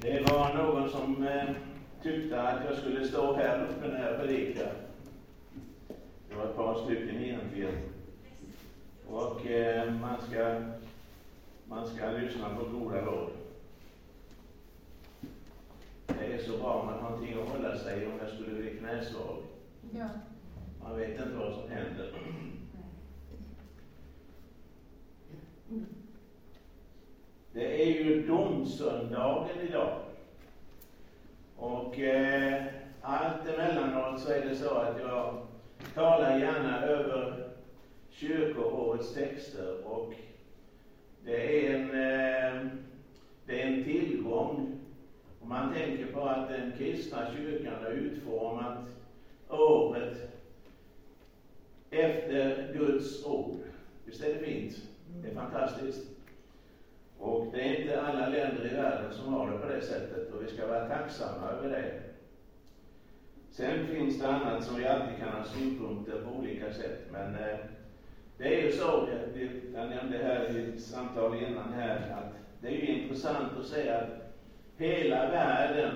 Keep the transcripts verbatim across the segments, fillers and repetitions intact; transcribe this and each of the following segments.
Det var någon som eh, tyckte att jag skulle stå här uppe när jag predikar. Det var ett par stycken egentligen. Och eh, man ska man ska lyssna på goda råd. Det är så bra, man har någonting att hålla sig om jag skulle bli knäsvag. Ja. Man vet inte vad som händer. Det är ju domsöndagen idag. Och eh, allt emellanåt så är det så att jag talar gärna över kyrkoårets texter. Och det är en, eh, det är en tillgång. Om man tänker på att den kristna kyrkan har utformat året efter Guds ord. Visst är det fint? Det är fantastiskt. Och det är inte alla länder i världen som har det på det sättet. Och vi ska vara tacksamma över det. Sen finns det annat som vi alltid kan ha synpunkter på olika sätt. Men eh, det är ju så, jag nämnde här i ett samtal innan här, att det är ju intressant att säga att hela världen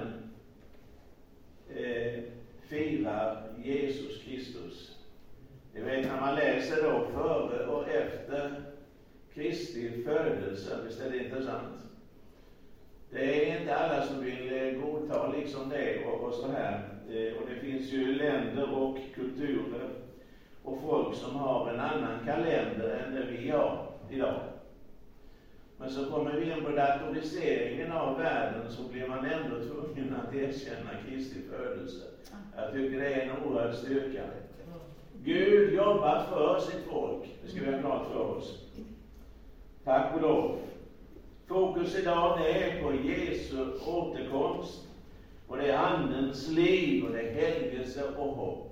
eh, firar Jesus Kristus. Jag vet när man läser då före och efter Kristi födelse, visst är det intressant. Det är inte alla som vill eh, godta liksom det och, och så här. Eh, och det finns ju länder och kulturer och folk som har en annan kalender än det vi har idag. Men så kommer vi in på datoriseringen av världen, så blir man ändå tvungen att erkänna Kristi födelse. Jag tycker det är en oerhörd styrka. Gud jobbar för sitt folk. Det ska vi ha klart för oss. Tack och lov. Fokus idag är på Jesu återkomst. Och det är andens liv och det är helgelse och hopp.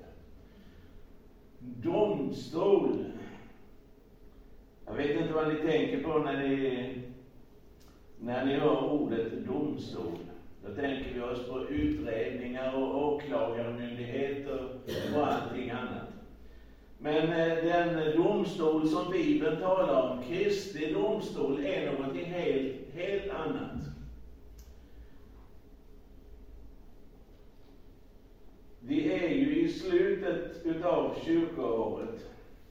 Domstol. Jag vet inte vad ni tänker på när ni, när ni hör ordet domstol. Då tänker vi oss på utredningar och åklagarmyndigheter och allting annat. Men den domstol som Bibeln talar om, Kristi domstol, är någonting helt, helt annat. Vi är ju i slutet utav kyrkoåret.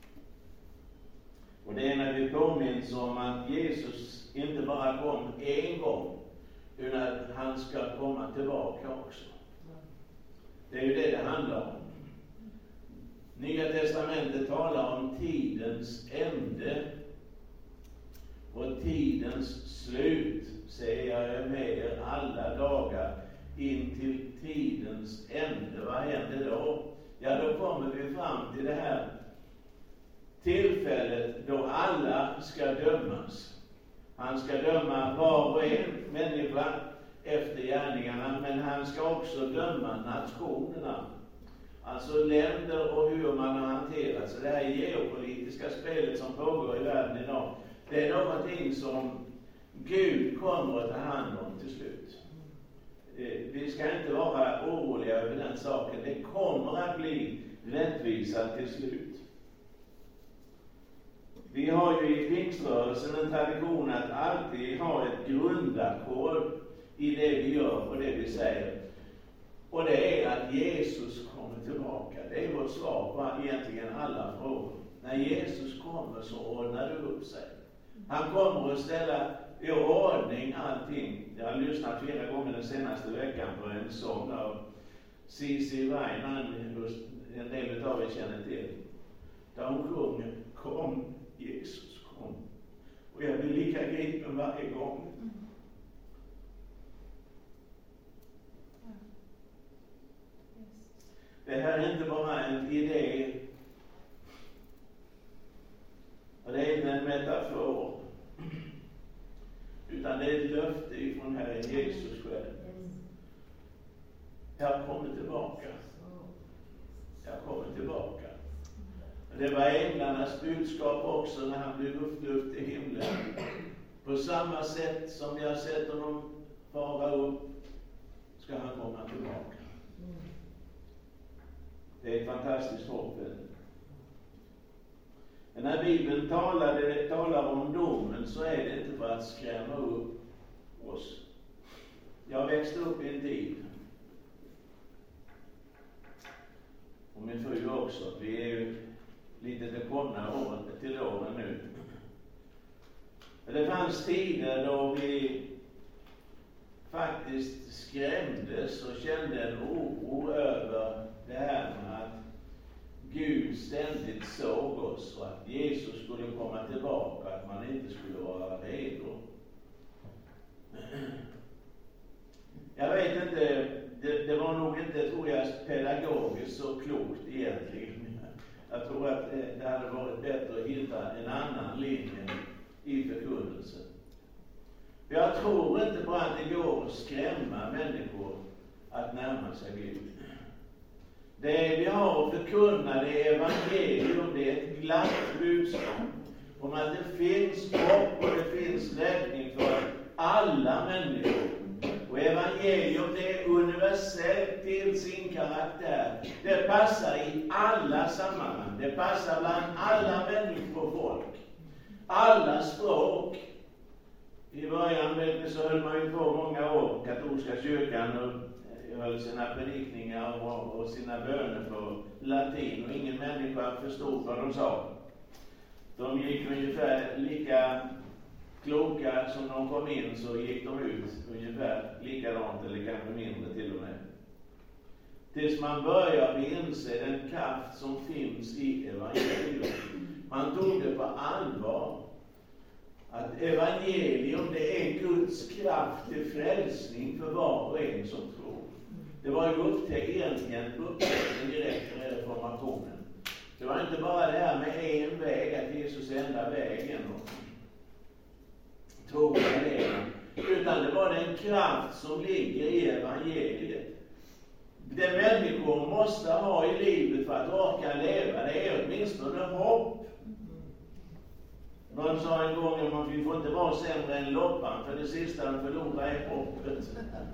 Och det är när vi påminns om att Jesus inte bara kom en gång, utan att han ska komma tillbaka också. Det är ju det det handlar om. Nya testamentet talar om tidens ände och tidens slut. Säger jag är med er alla dagar in till tidens ände. Vad händer då? Ja, då kommer vi fram till det här tillfället då alla ska dömas. Han ska döma var och en människa efter gärningarna, men han ska också döma nationerna. Alltså länder och hur man har hanterat. Så det här geopolitiska spelet som pågår i världen idag, det är någonting som Gud kommer att ta hand om till slut. Vi ska inte vara oroliga över den saken. Det kommer att bli rättvisa till slut. Vi har ju i pingströrelsen en tradition att alltid ha ett grundackord i det vi gör och det vi säger. Och det är att Jesus kommer tillbaka. Det är vårt svar på egentligen alla frågor. När Jesus kommer så ordnar det upp sig. Han kommer att ställa i ordning allting. Jag har lyssnat flera gånger den senaste veckan på en sång av C C Weinan, en del av er känner till. Där hon sjunger, kom Jesus, kom. Och jag blir lika gripen varje gång. Det här är inte bara en idé. Och det är inte en metafor. Utan det är ett löfte ifrån Herren Jesus själv. Jag kommer tillbaka. Jag kommer tillbaka. Och det var änglarnas budskap också när han blev upplyft i himlen. På samma sätt som jag sett honom fara upp, ska han komma tillbaka. Det är ett fantastiskt hopp. Men när Bibeln talar, det talar om domen, så är det inte för att skrämma upp oss. Jag växte upp i en tid, och min fru också, vi är ju lite det komna åren till åren nu. Men det fanns tider då vi faktiskt skrämdes och kände en oro över det här med att Gud ständigt såg oss och att Jesus skulle komma tillbaka, att man inte skulle vara redo. Jag vet inte, det, det var nog inte, tror jag, pedagogiskt så klokt egentligen. Jag tror att det hade varit bättre att hitta en annan linje i förkunnelsen. Jag tror inte på att det går att skrämma människor att närma sig Gud. Det vi har att förkunna, det är evangelium, det är ett glatt budskap om att det finns hopp och det finns räddning för alla människor. Och evangelium, det är universellt till sin karaktär. Det passar i alla sammanhang. Det passar bland alla människor och folk. Alla språk. I början så höll man ju på många år, katolska kyrkan, och höll sina predikningar och, och sina böner på latin, och ingen människa förstod vad de sa. De gick ungefär lika kloka som de kom in, så gick de ut ungefär likadant, eller kanske mindre till och med. Tills man börjar inse den kraft som finns i evangelium. Man tog det på allvar. Att evangelium, det är Guds kraft till frälsning för var och en som tror. Det var ju upp till egentligen upptäckten direkt efter reformationen. Det var inte bara det här med en väg, att Jesus är enda vägen och tro på det, utan det var den kraft som ligger i evangeliet. Det människor måste ha i livet för att orka leva, det är åtminstone hopp. Någon sa en gång att man får inte vara sämre än loppan, för det sista de förlorar är hoppet.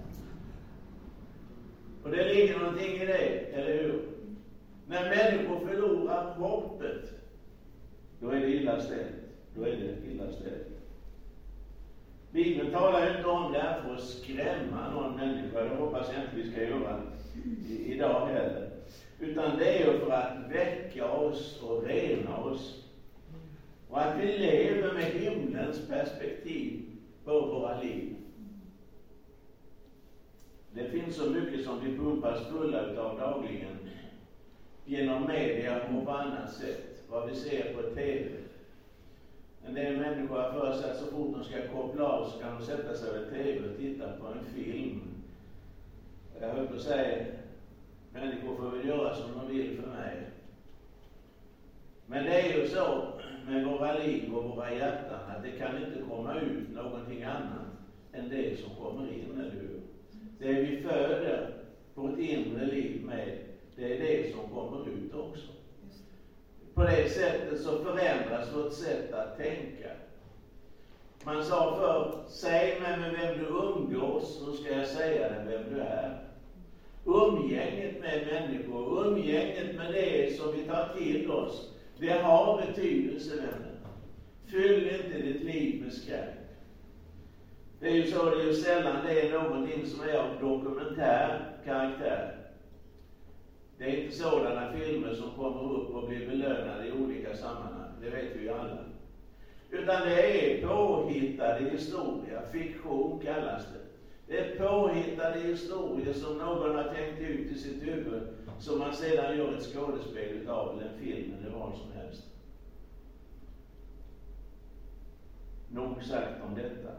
Och det ligger någonting i det, eller hur? När människor förlorar hoppet, då är det illa ställt. Då är det illa ställt. Bibeln talar inte om det här för att skrämma någon människa, det hoppas jag inte vi ska göra i, idag heller. Utan det är ju för att väcka oss och rena oss. Och att vi lever med himlens perspektiv på våra liv. Det finns så mycket som vi pumpas fulla utav dagligen. Genom media och på annat sätt. Vad vi ser på tv. En del människor har för sig att så fort de ska koppla av så kan de sätta sig över tv och titta på en film. Jag höll på att säga, människor får väl göra som de vill för mig. Men det är ju så med våra liv och våra hjärtan att det kan inte komma ut någonting annat än det som kommer in, eller hur? Det vi föder på ett inre liv med, det är det som kommer ut också. På det sättet så förändras vårt sätt att tänka. Man sa förr, säg mig med vem du umgås, så ska jag säga dig vem du är. Umgänget med människor, umgänget med det som vi tar till oss, det har betydelse, vänner. Fyll inte ditt liv med skräck. Det är ju så, det är ju sällan det är någonting som är av dokumentär karaktär. Det är inte sådana filmer som kommer upp och blir belönade i olika sammanhang. Det vet vi ju alla. Utan det är påhittade historier. Fiktion kallas det. Det är påhittade historier som någon har tänkt ut i sitt huvud, som man sedan gör ett skådespel av, eller en film eller vad som helst. Nog sagt om detta.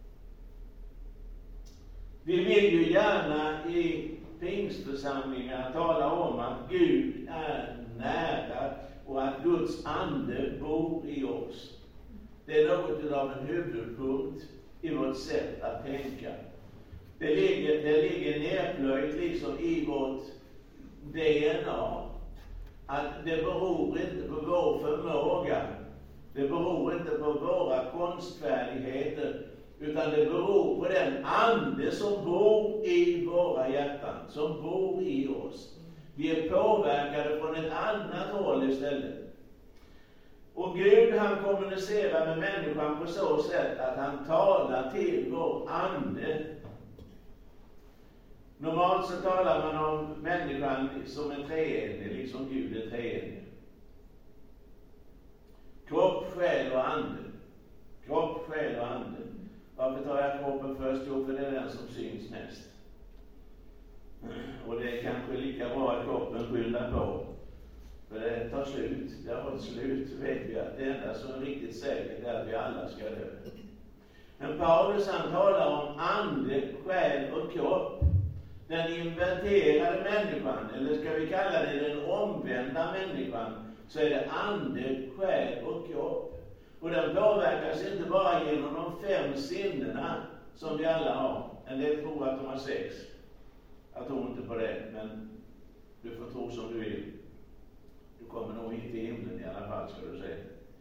Vi vill ju gärna i pingstförsamlingar tala om att Gud är nära och att Guds ande bor i oss. Det är något av en huvudpunkt i vårt sätt att tänka. Det ligger, det ligger nedplöjt liksom i vårt D N A. Att det beror inte på vår förmåga. Det beror inte på våra konstfärdigheter. Utan det beror på den ande som bor i våra hjärtan. Som bor i oss. Vi är påverkade från ett annat håll istället. Och Gud, han kommunicerar med människan på så sätt att han talar till vår ande. Normalt så talar man om människan som en treenig, liksom Gud är treenig. Kropp, själ och ande. Kropp, själ och ande. Varför tar jag kroppen först? Jo, för det är den som syns mest. Och det är kanske lika bra att kroppen skyndar på. För det tar slut. Det har ett slut, vet vi att det enda som är riktigt säkert är att vi alla ska dö. Men Paulus han talar om ande, själ och kropp. Den inverterade människan, eller ska vi kalla det den omvända människan, så är det ande, själ och kropp. Och den påverkas inte bara genom de fem sinnena som vi alla har. En del tror att de har sex. Jag tror inte på det, men du får tro som du vill. Du kommer nog inte till himlen i alla fall, ska du säga.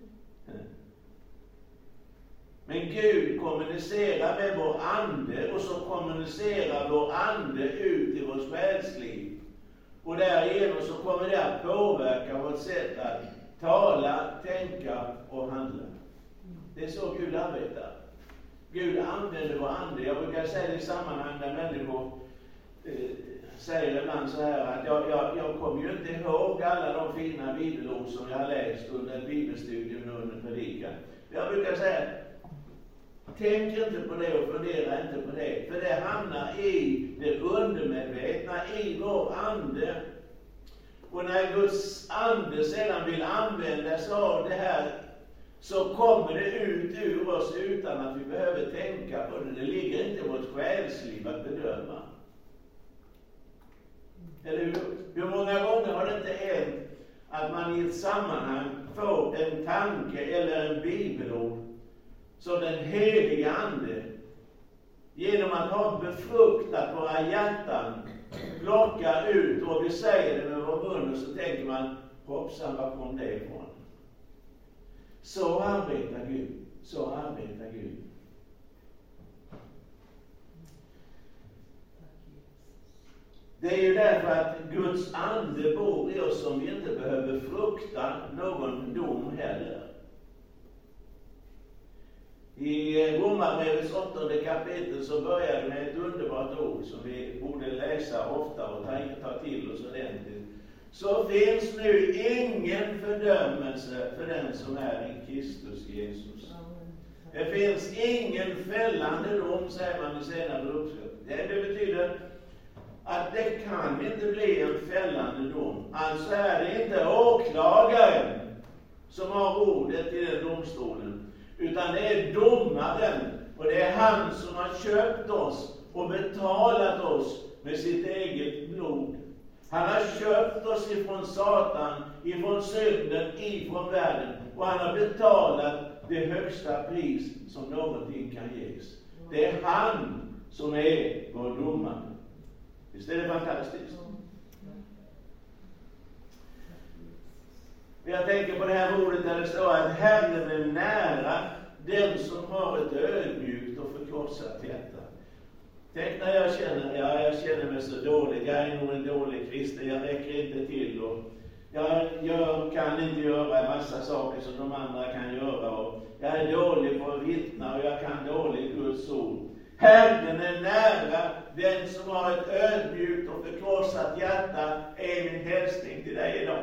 Men Gud kommunicerar med vår ande, och så kommunicerar vår ande ut i vårt själsliv. Och därigenom så kommer det att påverka vårt sätt att tala, tänka och handla. Det är så Gud arbetar. Gud använder vår ande. Jag brukar säga det i sammanhang där människor eh, säger ibland så här att jag, jag, jag kommer ju inte ihåg alla de fina bibelord som jag har läst under ett bibelstudium och under predikan. Jag brukar säga, tänk inte på det och fundera inte på det. För det hamnar i det undermedvetna, i vår ande. Och när Guds ande sedan vill använda sig av det här, så kommer det ut ur oss utan att vi behöver tänka på det. Det ligger inte i vårt själsliv att bedöma. Eller hur? Hur många gånger har det inte hänt att man i ett sammanhang får en tanke eller en bibelord som den heliga ande, genom att ha befruktat våra hjärtan, plockar ut, och vi säger det med vår mun, och så tänker man, hoppsan, var kom det ifrån? Så arbetar Gud. Så arbetar Gud. Det är ju därför att Guds ande bor i oss som vi inte behöver frukta någon dom heller. I Romarbrevets åttonde kapitel så börjar det med ett underbart ord som vi borde läsa ofta och ta, ta till oss ordentligt. Så finns nu ingen fördömelse för den som är i Kristus Jesus. Det finns ingen fällande dom, säger man i senare uppskrift. Det, det betyder att det kan inte bli en fällande dom. Alltså är det inte åklagaren som har ordet i den domstolen, utan det är domaren, och det är han som har köpt oss och betalat oss med sitt eget blod. Han har köpt oss ifrån Satan, ifrån synden, ifrån världen, och han har betalat det högsta pris som någonting kan ges. Det är han som är vår domare. Visst är det fantastiskt? Jag tänker på det här ordet där det står att Herren är nära den som har ett ödmjukt och förkrossat hjärta. Tänk när jag känner, ja, jag känner mig så dålig, jag är nog en dålig kristen, jag räcker inte till, och jag, jag kan inte göra en massa saker som de andra kan göra, och jag är dålig på att vittna, och jag kan dåligt Guds ord. Herren är nära den som har ett ödmjukt och förkrossat hjärta, är min hälsning till dig idag.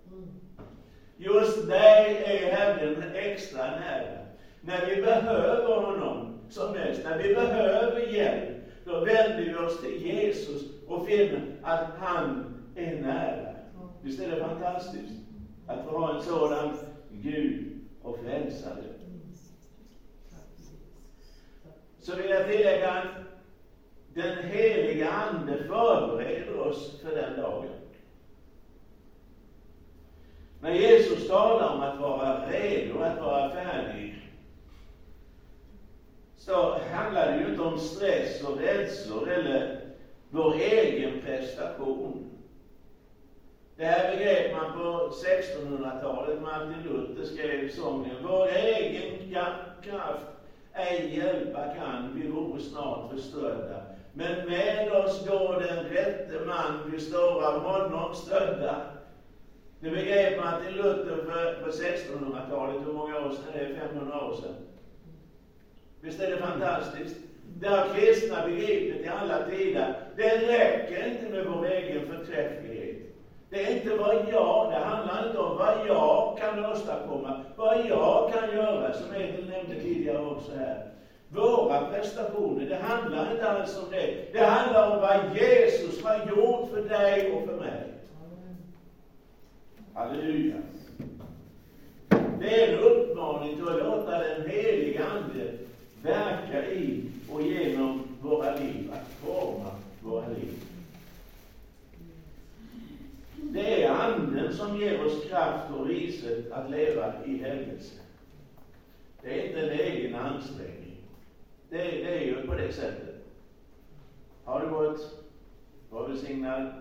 Just dig är Herren extra nära. När vi behöver honom som mest, när vi behöver hjälp, då vänder vi oss till Jesus och finner att han är nära. Visst är det fantastiskt att få ha en sådan Gud och frälsare. Så vill jag tillägga att den heliga ande förbereder oss för den dagen. När Jesus talar om att vara redo, att vara färdig, så handlar det ju inte om stress och rädslor eller vår egen prestation. Det här begrep man på sextonhundratalet. Martin Luther skrev sången: vår egen kraft ej hjälpa kan, vi vore snart förstörda. Men med oss går den rätte man, vi står av honom stödda. Det begrep Martin Luther för, för sextonhundratalet. Hur många år sedan är det? femhundra år sedan. Visst är det fantastiskt? Det har kristna begripit i alla tider. Det räcker inte med vår egen förträfflighet. Det är inte vad jag, det handlar inte om vad jag kan åstadkomma, vad jag kan göra, som Ethel nämnde tidigare också här. Våra prestationer, det handlar inte alls om det. Det handlar om vad Jesus har gjort för dig och för mig. Halleluja. Det är en uppmaning till att låta den heliga Ande verka i och genom våra liv, att forma våra liv. Det är Anden som ger oss kraft och vishet att leva i helgelse. Det är inte en egen ansträngning. Det, det är ju på det sättet. Har du gått? Var välsignad?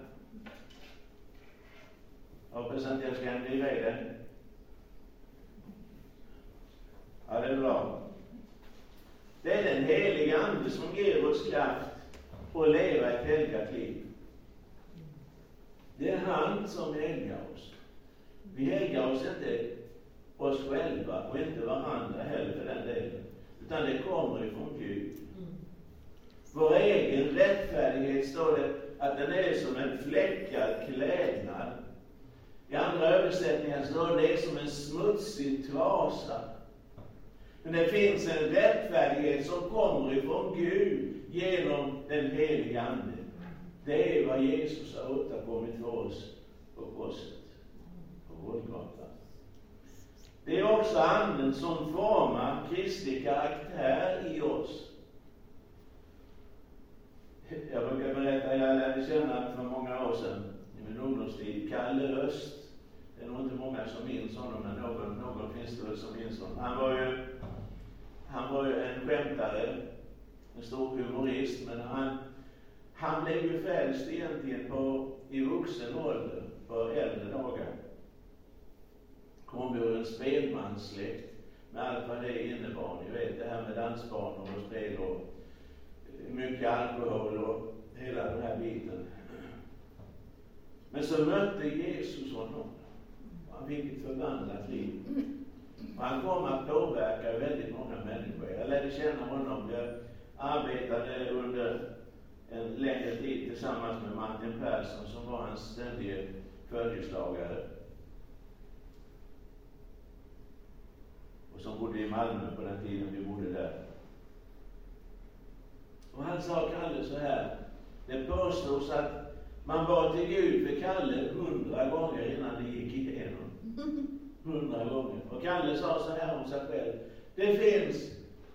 Hoppas att jag ska bli redan. Ja, det är bra. Det är den heliga Ande som ger oss kraft att leva ett helgat liv. Det är han som helgar oss. Vi helgar oss inte oss själva och inte varandra heller för den delen. Utan det kommer ifrån Gud. Vår egen rättfärdighet, står det, att den är som en fläckad klädnad. I andra översättningar står det, det är som en smutsig trasa. Men det finns en rättfärdighet som kommer ifrån Gud genom den heliga Ande. Det är vad Jesus har åstadkommit för oss på korset, på Golgata. Det är också Anden som formar Kristi karaktär i oss. Jag brukar berätta, jag lärde känna för många år sedan i min ungdomstid, Kalle Öst. Det är nog inte många som minns honom, men någon, någon finns det som minns honom. Han var ju, han var ju en skämtare, en stor humorist, men han, han blev ju frälst egentligen på, i vuxen ålder, på äldre dagar. Kom ur en spelmanssläkt med allt vad det innebar. Ni vet, det här med dansbanor och spel och mycket alkohol och hela den här biten. Men så mötte Jesus honom. Han fick ett förvandlat liv. Och han kom att påverka väldigt många människor. Jag lärde känna honom. Jag arbetade under en längre tid tillsammans med Martin Persson, som var hans ständige följeslagare. Och som bodde i Malmö på den tiden vi bodde där. Och han sa Kalle så här. Det påstås att man bad till Gud för Kalle hundra gånger innan det gick igenom. Hundra gånger. Och Kalle sa så här om sig själv. Det finns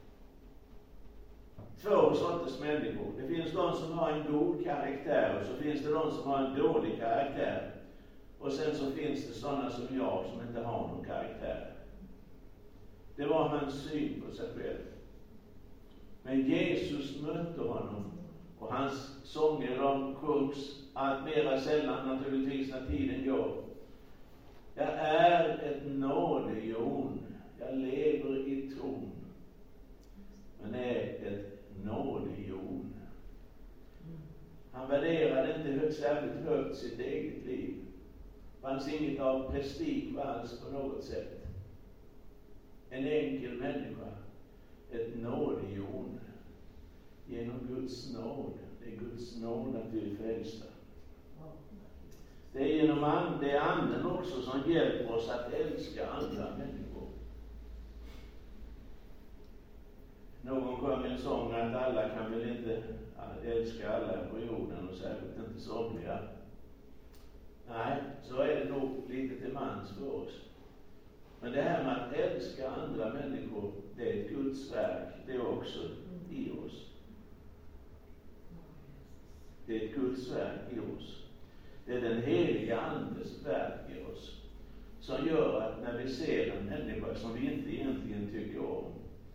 två sorters människor. Det finns de som har en god karaktär, och så finns det de som har en dålig karaktär. Och sen så finns det sådana som jag som inte har någon karaktär. Det var hans syn på sig själv. Men Jesus mötte honom, och hans sånger de sjungs allt mera sällan naturligtvis när tiden går. Jag är ett nådehjon, jag lever i tron, men är ett nådehjon. Han värderade inte högt, särskilt högt sitt eget liv. Det fanns inget av prestige alls på något sätt. En enkel människa, ett nådehjon. Genom Guds nåd. Det är Guds nåd att vi är frälsta. Det är genom and, det är anden också som hjälper oss att älska andra människor. Någon sjöng en sång att alla kan väl inte älska alla på jorden, och särskilt inte somliga. Nej, så är det nog lite till mans för oss. Men det här med att älska andra människor, det är ett Guds verk. Det är också i oss. Det är ett Guds verk i oss. Det är den heliga Andes verk i oss, som gör att när vi ser en människa som vi inte egentligen tycker om,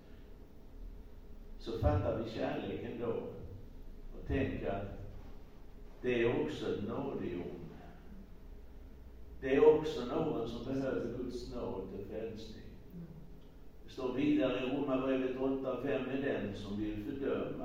så fattar vi kärleken då och tänker att det är också ett nådehjon. Det är också någon som behöver Guds nåd till frälsning. Det står vidare i Romarbrevet åtta fem, är den som vill fördöma.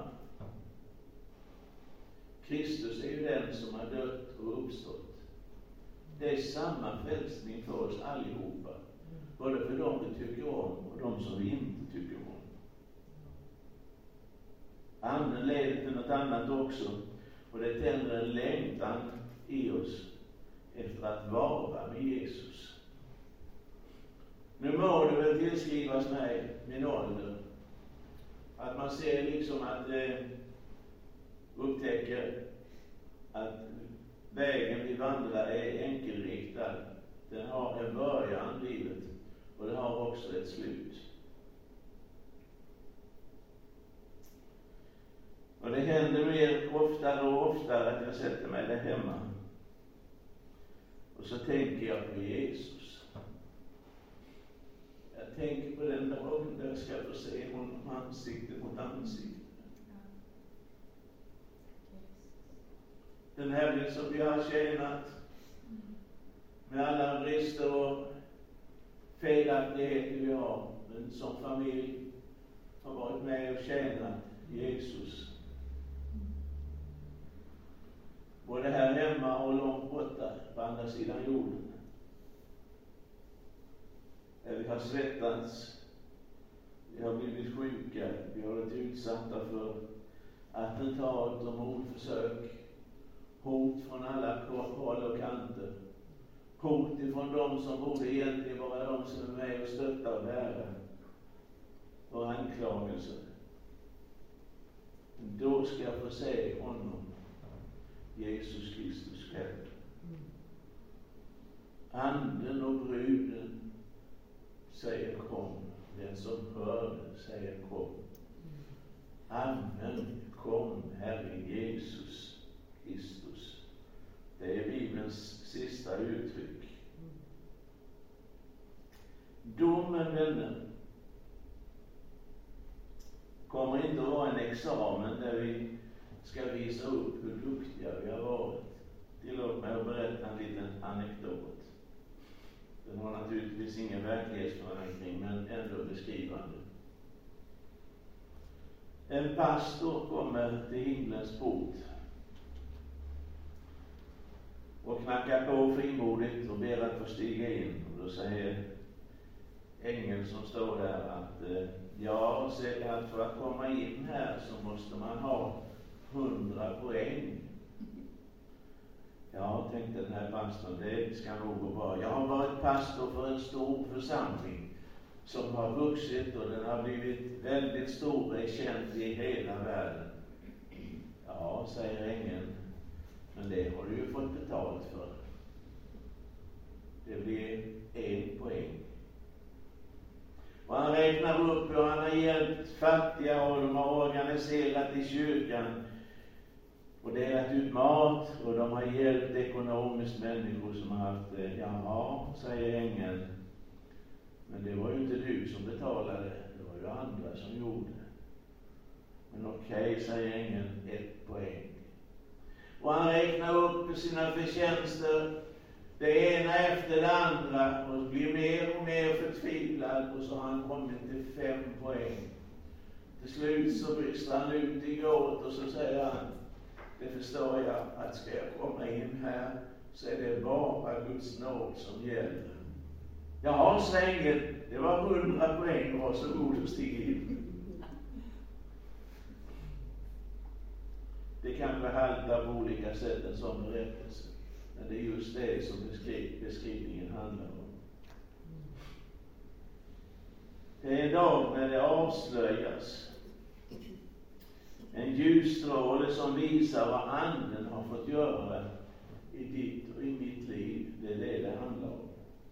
Kristus är ju den som har dött och uppstått. Det är samma frälsning för oss allihopa. Både för dem vi tycker om och de som vi inte tycker om. Anden leder till något annat också. Och det tänder en längtan i oss efter att vara med Jesus. Nu må det väl tillskrivas mig, min ålder, att man ser liksom att eh, upptäcker att vägen vi vandrar är enkelriktad. Den har en början, livet, och den har också ett slut. Och det händer mer oftare och oftare att jag sätter mig där hemma. Och så tänker jag på Jesus. Jag tänker på den dagen där jag ska få se honom ansikte mot ansikte. Den helgen som vi har tjänat med alla brister och felaktigheter vi har, men som familj har varit med och tjänat Jesus. Både här hemma och långt borta på andra sidan jorden. Där vi har svettats, vi har blivit sjuka, vi har varit utsatta för attentat och mordförsök, hot från alla håll och kanter, hot ifrån dem som borde egentligen vara de som är med och stötta och bära, och anklagelser. Då ska jag få se honom, Jesus Kristus själv. Anden och bruden säger kom. Den som hör säger kom. Amen, kom Herre Jesus Kristus. Det är Bibelns sista uttryck. Domen, vänner, kommer inte att vara en examen där vi ska visa upp hur duktiga vi har varit. Tillåt mig att berätta en liten anekdot. Den har naturligtvis ingen verklighetsförankring, men ändå beskrivande. En pastor kommer till himlens port och knackar på frimodigt och ber att få stiga in. Och då säger ängeln som står där att ja, säger att för att komma in här så måste man ha hundra poäng. Ja, tänkte den här pastorn, det ska nog gå bra. Jag har varit pastor för en stor församling som har vuxit och den har blivit väldigt stor och är känd i hela världen. Ja, säger ängeln, men det har du ju fått betalt för. Det blir en poäng. Och han räknar upp hur han har hjälpt fattiga och de har organiserat i kyrkan och delat ut mat, och de har hjälpt ekonomiskt människor som har haft det. Ja, säger ängeln, men det var ju inte du som betalade, det var ju andra som gjorde. Men okej, okay, säger ängeln, ett poäng. Och han räknar upp sina förtjänster, det ena efter det andra, och blir mer och mer förtvivlad, och så har han kommit till fem poäng. Till slut så brister han ut i gråt och så säger han, det förstår jag, att ska jag komma in här så är det bara Guds nåd som gäller. Jaha, svängen, det var hundra poäng, var så god att stiga in. Det kan behalta på olika sätt en sån berättelse. Men det är just det som beskriv, beskrivningen handlar om. Det är en dag när det avslöjas. En ljusstråle som visar vad anden har fått göra i ditt och i mitt liv. Det är det det handlar om.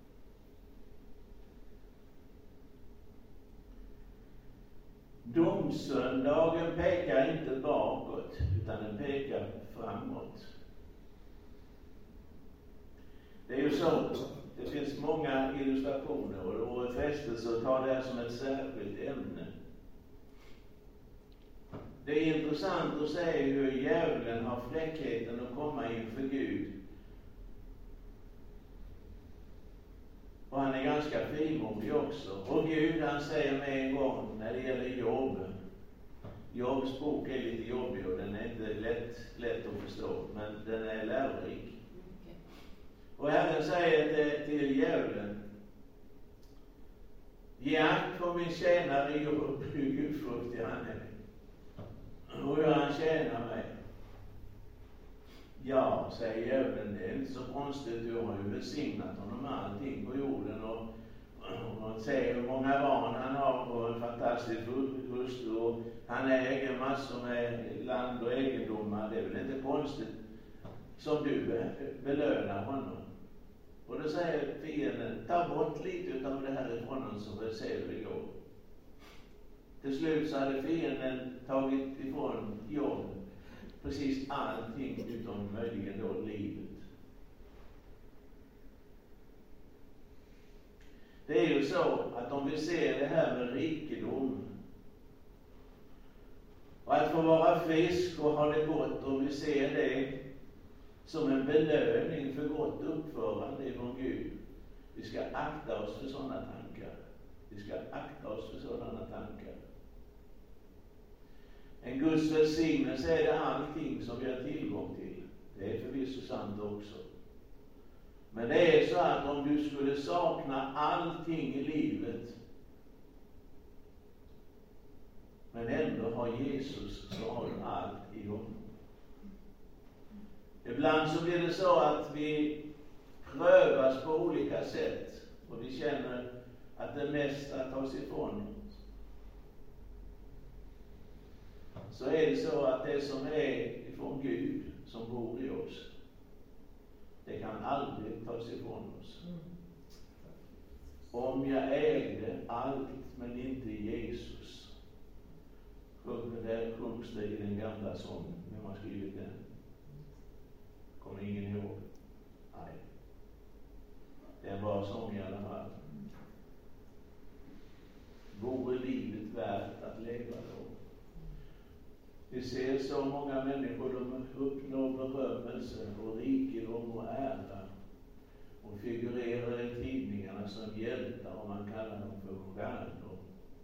Domsöndagen pekar inte bakåt, utan den pekar framåt. Det är ju så, det finns många illustrationer och det vore frestelse att ta det här som ett särskilt ämne. Det är intressant att se hur djävulen har fräckheten att komma inför Gud. Och han är ganska frimodig också. Och Gud, han säger med en gång när det gäller Jobb. Jobbs bok är lite jobbig och den är inte lätt, lätt att förstå, men den är lärorik. Och Herren säger till, till djävulen, ge akt på min tjänare Jobb, hur gudfruktig han är. han tjäna mig? Ja, säger djävulen, det är inte så konstigt. Du har ju välsignat honom med allting på jorden. Och, och man säger hur många barn han har och en fantastisk hustru. Och han äger massor med land och egendomar. Det är väl inte konstigt som du belönar honom. Och då säger fienden, ta bort lite av det här ifrån honom som vi ser det går. Till slut så hade fienden tagit ifrån Job precis allting utom möjligen då livet. Det är ju så att om vi ser det här med rikedom och att få vara frisk och ha det gott, om vi ser det som en belöning för gott uppförande ifrån Gud, vi ska akta oss för sådana tankar. Vi ska akta oss för sådana tankar. En Guds välsignelse är det allting som vi har tillgång till. Det är förvisso sant också. Men det är så att om du skulle sakna allting i livet men ändå ha Jesus, så har du allt i honom. Ibland så blir det så att vi prövas på olika sätt och vi känner att det mesta tas ifrån oss. Så är det så att det som är ifrån Gud som bor i oss, det kan aldrig tas ifrån oss. Om jag ägde allt men inte Jesus, sjunger det, sjungs det i den gamla sången. Vem har skrivit den? Kommer ingen ihåg? Nej. Det är en bra sång i alla fall. Vore livet värt att leva då? Vi ser så många människor, de uppnår berömmelse och rikedom och ära och figurerar i tidningarna som hjältar, och man kallar dem för stjärnor.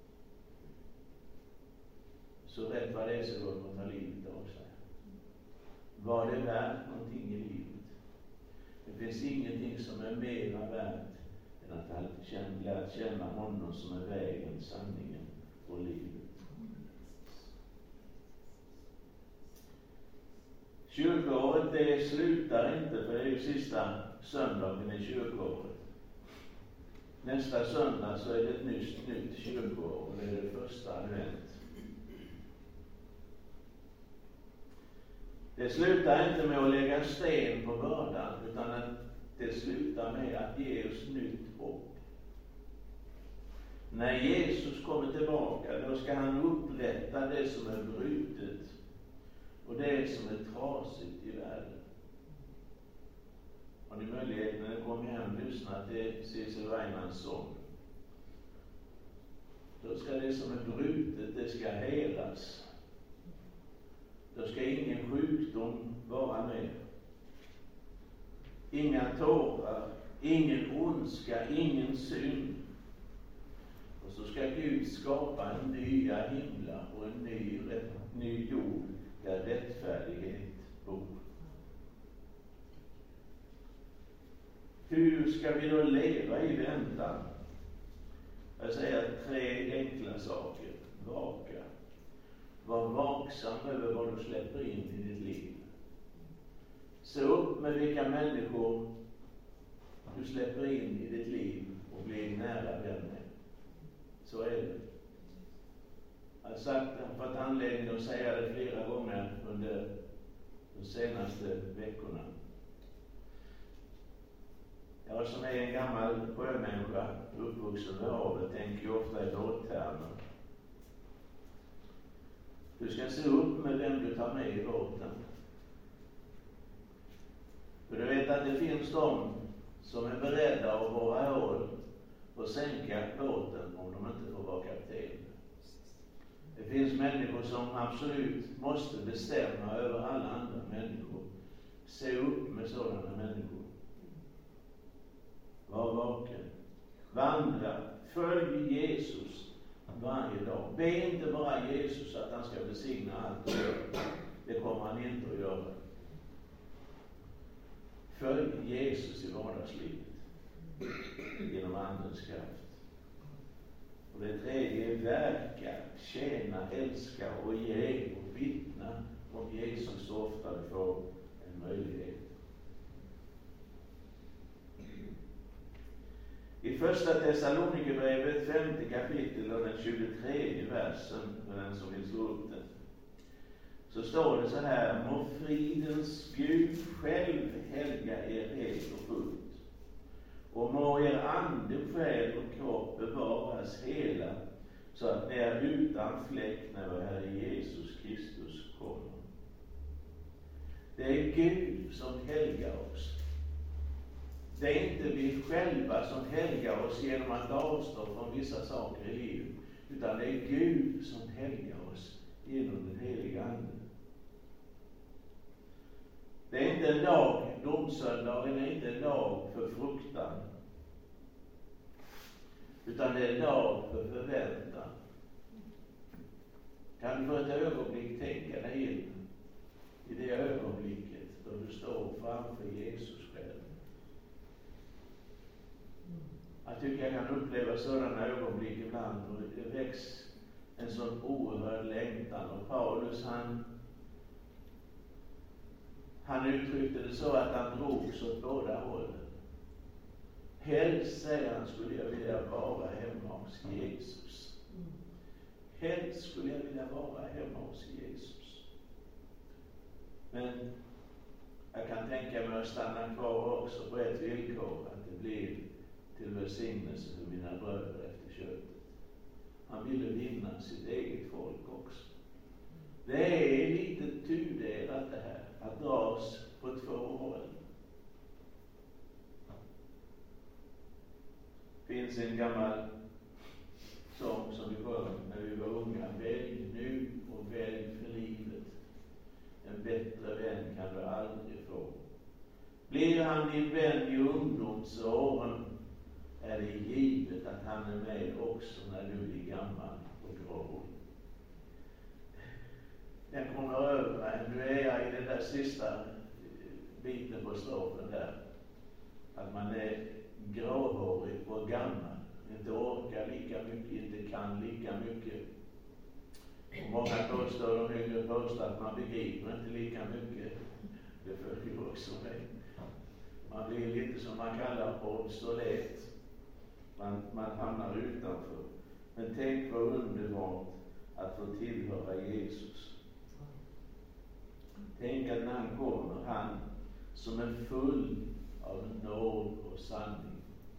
Så rätt vad det är så går de att ta livet av sig. Var det värt någonting i livet? Det finns ingenting som är mera värt än att känna, lära känna honom som är vägen, sanningen och livet. Kyrkoåret, det slutar inte, för det är ju sista söndagen i kyrkoåret. Nästa söndag så är det ett nytt, nytt kyrkoår, och det är det första advent. Det slutar inte med att lägga sten på bördan, utan att det slutar med att ge oss nytt hopp. När Jesus kommer tillbaka, då ska han upprätta det som är brutet och det som är trasigt i världen. Har ni möjlighet när ni kommer hem och lyssnar till Cecil Weimanns sång? Då ska det som är brutet, det ska helas. Då ska ingen sjukdom vara med. Inga tårar, ingen ondska, ingen synd. Och så ska Gud skapa en nya himla och en ny, ny jord där rättfärdighet bor. Hur ska vi då leva i väntan? Jag säger tre enkla saker. Vaka. Var vaksam över vad du släpper in i ditt liv. Se upp med vilka människor du släpper in i ditt liv och blir nära vänner. Så är det. Jag har sagt, fått anledning att säga det flera gånger under de senaste veckorna. Jag som är en gammal sjömänniska, uppvuxen vid havet, tänker ju ofta i båttermer. Du ska se upp med vem du tar med i båten. För du vet att det finns de som är beredda att vara hål och sänka båten om de inte får vara kapten. Det finns människor som absolut måste bestämma över alla andra människor. Se upp med sådana människor. Var vaken. Vandra. Följ Jesus varje dag. Be inte bara Jesus att han ska besigna allt. Det kommer han inte att göra. Följ Jesus i vardagslivet genom andens kraft. Och det tredje är verka, tjäna, älska och ge och vittna ska vi få en möjlighet. I första Thessalonikerbrevet, femte kapitel och den tjugotredje versen, för den som vill slå upp den, så står det så här: må fridens Gud själv helga er helt och fullt, och må er ande, själ och kropp bevaras hela, så att ni är utan fläck när vår Herre Jesus Kristus kommer. Det är Gud som helgar oss. Det är inte vi själva som helgar oss genom att avstå från vissa saker i livet, utan det är Gud som helgar oss genom den heliga Ande. Det är inte en dag, domsöndagen är inte en dag för fruktan, utan det är en dag för förväntan. Kan du för ett ögonblick tänka dig in i det ögonblicket då du står framför Jesus själv? Jag tycker jag kan uppleva sådana ögonblick ibland, och det väcks en sån oerhörd längtan. Och Paulus, han han uttryckte det så att han drogs åt båda hållen. Helst, säger han, skulle jag vilja vara hemma hos Jesus. Helst skulle jag vilja vara hemma hos Jesus. Men jag kan tänka mig att stanna kvar också på ett villkor, att det blir till välsignelse för mina bröder efter köttet. Han ville vinna sitt eget folk också. Det är lite tudelat det här, att dras på två håll. Det finns en gammal sång som vi sjöng när vi var unga: välj nu och välj för livet. En bättre vän kan du aldrig få. Blir han din vän i ungdomsåren, är det givet att han är med också när du blir gammal och grå. Den kommer över. Nu är jag i den där sista biten på strofen där. Att man är gråhårig och gammal. Inte orkar lika mycket, inte kan lika mycket. Och många påstår, de yngre påstår, att man begriper inte lika mycket. Det följer också med. Man blir lite som man kallar obsolet. Man, man hamnar utanför. Men tänk vad underbart att få tillhöra Jesus. Tänk att när han kommer, han som är full av nåd och sanning.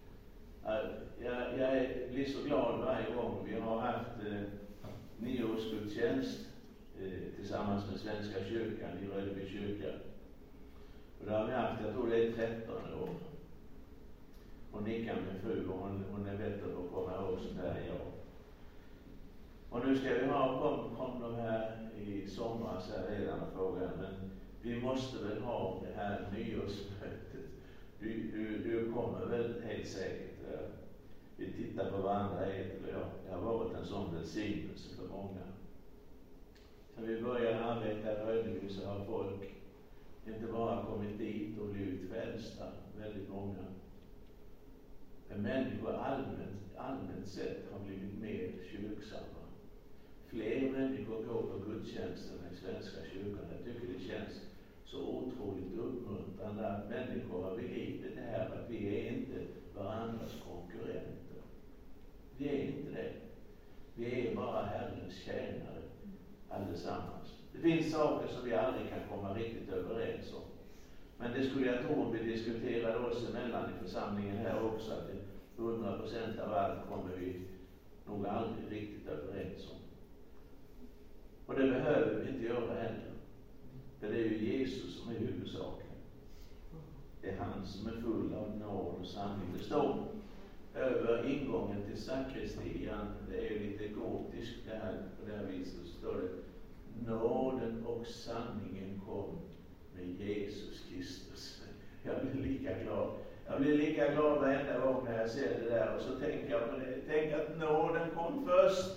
Jag, jag blir så glad varje gång vi har haft eh, nyårsgudstjänst eh, tillsammans med Svenska kyrkan i Rödeby kyrka. Och där har vi haft, jag tror det är tretton år. Hon nickar med fru och hon, hon är bättre på att komma ihåg sånt här än jag. Och nu ska vi ha, kom, kom de här i somras här redan och frågan, men vi måste väl ha det här nyårsmötet. Du, du, du kommer väl helt säkert. Vi tittar på varandra, eller ja, det har varit en sån välsignelse för många. Sen vi började arbeta i Rödeby så har folk inte bara kommit dit och blivit frälsta, väldigt många. Men människor allmänt, allmänt sett har blivit mer kyrksamma. Fler människor går på gudstjänsterna i Svenska kyrkan. Jag tycker det känns så otroligt uppmuntrande att människor har begripit det här, att vi är inte varandras konkurrenter. Vi är inte det. Vi är bara Herrens tjänare allesammans. Det finns saker som vi aldrig kan komma riktigt överens om. Men det skulle jag tro om vi diskuterade oss emellan i församlingen här också, att hundra procent av allt kommer vi nog aldrig riktigt överens om. Och det behöver vi inte göra heller. För det är ju Jesus som är huvudsaken. Det är han som är full av nåd och sanning. Det står över ingången till sakristian, det är lite gotiskt det här, på det här viset så står det: nåden och sanningen kom med Jesus Kristus. Jag blir lika glad. Jag blir lika glad varenda gång när jag ser det där, och så tänker jag på det. Tänk att nåden kom först.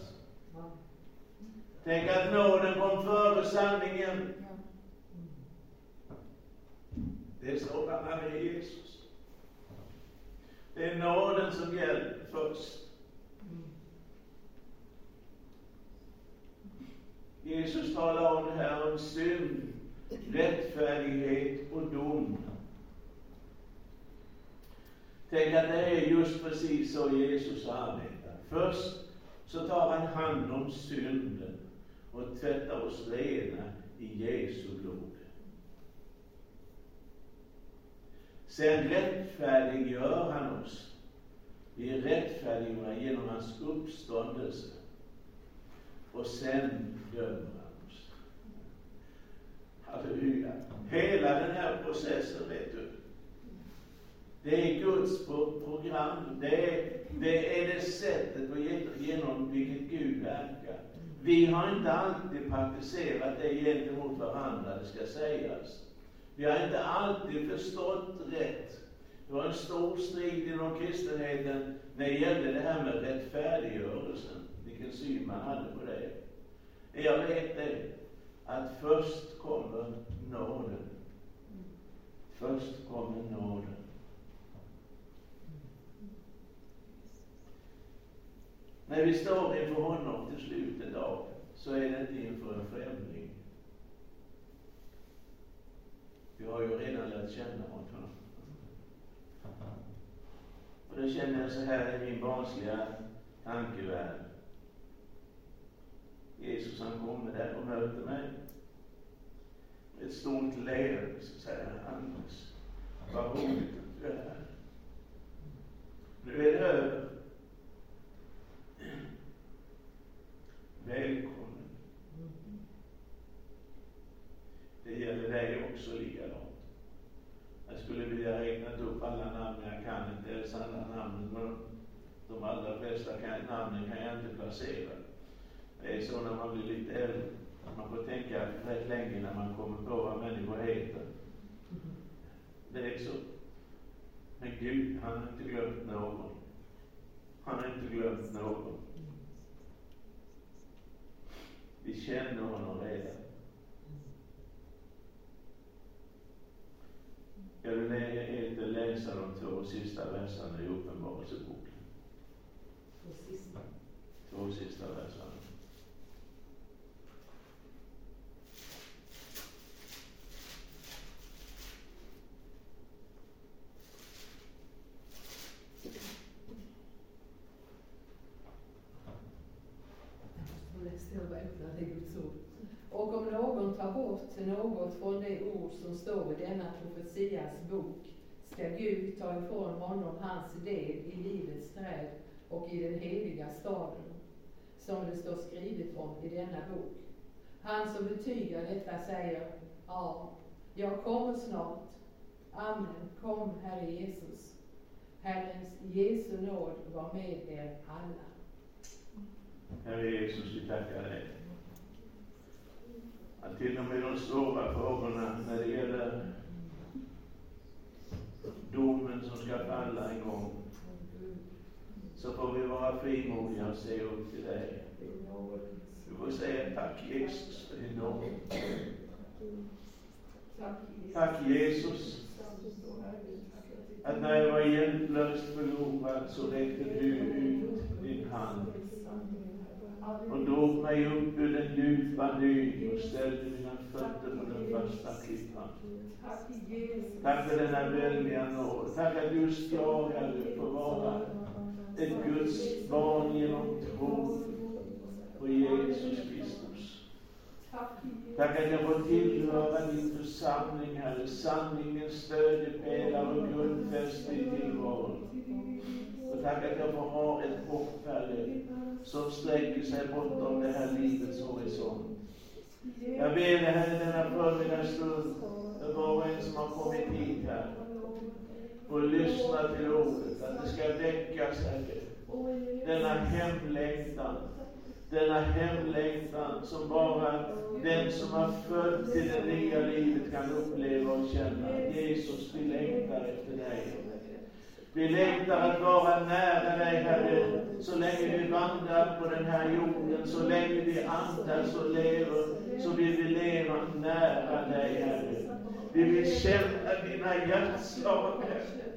Tänk att nåden kom före sanningen. Det är sådan han är Jesus. Det är nåden som gäller först. Jesus talar om det här om synd rättfärdighet och dom. Tänk att det är just precis så Jesus arbetar. Först så tar han hand om synden och tvättar oss rena i Jesu blod. Sen rättfärdiggör han oss. Vi är rättfärdiga genom hans uppståndelse. Och sen dömer han oss. Halleluja. Hela den här processen, vet du. Det är Guds program. Det är, det är det sättet genom vilket Gud verkar. Vi har inte alltid praktiserat det gentemot varandra, det ska sägas. Vi har inte alltid förstått rätt. Det var en stor strid inom kristenheten när det gällde det här med rättfärdiggörelsen. Vilken syn man hade på det. Jag vet det, att först kommer nåden. Först kommer nåden. När vi står inför honom till slut en dag, så är det inte inför en främling. Vi har ju redan lärt känna honom. Och då känner jag så här i min barnsliga tankevärld. Jesus, han kommer där och möter mig. Ett stort leende, så säger han: Anders, vad roligt att du är här. Nu är det över. Välkommen. Det gäller dig också likadant. Jag skulle vilja räkna upp alla namn, jag kan inte ens alla namn, men de allra flesta kan, namnen kan jag inte placera. Det är så när man blir lite äldre. Man får tänka rätt länge när man kommer på vad människor heter. Det är så. Men Gud, han har inte glömt någon. Han har inte glömt någon. Vi känner honom redan. Jag vill inte läsa de två sista verserna i Uppenbarelseboken. Två sista. Två sista verserna. Och om någon tar bort något från det ord som står i denna profetias bok, ska Gud ta ifrån honom hans del i livets träd och i den heliga staden, som det står skrivet om i denna bok. Han som betygar detta säger: ja, jag kommer snart. Amen, kom Herre Jesus. Herrens Jesu nåd var med er alla. Herre Jesus, vi tackar dig. Att till och med de svåra frågorna när det gäller domen som ska falla en gång, så får vi vara frimodiga och se upp till dig. Vi får säga tack Jesus för din nåd. Tack Jesus, att när jag var hjälplöst förlorad så räckte du ut din hand och drog mig upp ur den djupa dyn och ställde mina fötter på den första klippan. Tack för denna väldiga nåd. Tack att just jag, Herre, får vara ett Guds barn genom tro på Jesus Kristus. Tack att jag får tillhöra din församling, Herre, sanningens stödepelare och grundfäste i tillvaron. Och tack att jag får ha ett hopp, Herre, som sträcker sig bortom det här livets horisont. Jag ber dig, Herre, denna förmiddagsstund för var och en som har kommit hit här och lyssnat till ordet, att det ska väckas, Herre, denna hemlängtan, denna hemlängtan som bara den som har född till det nya livet kan uppleva och känna. Jesus, vi längtar efter dig. Vi längtar att vara nära dig, Herre, så länge vi vandrar på den här jorden, så länge vi andas och lever, så vill vi leva nära dig, Herre. Vi vill känna dina hjärtslag, Herre,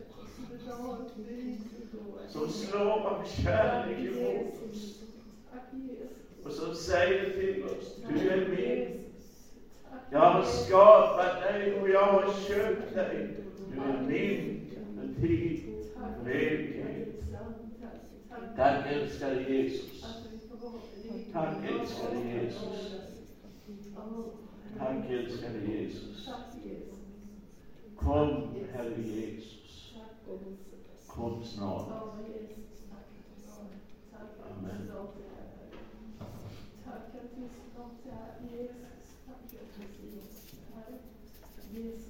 som slår av kärlek emot oss och som säger till oss: du är min. Jag har skapat dig och jag har köpt dig. Du är min för tid och evighet. Tack älskade Jesus. Tack älskade Jesus. Tack älskade Jesus. Kom, Herre Jesus. Kom snart. Amen. Tack att du snart är Jesus. Tack att du Jesus.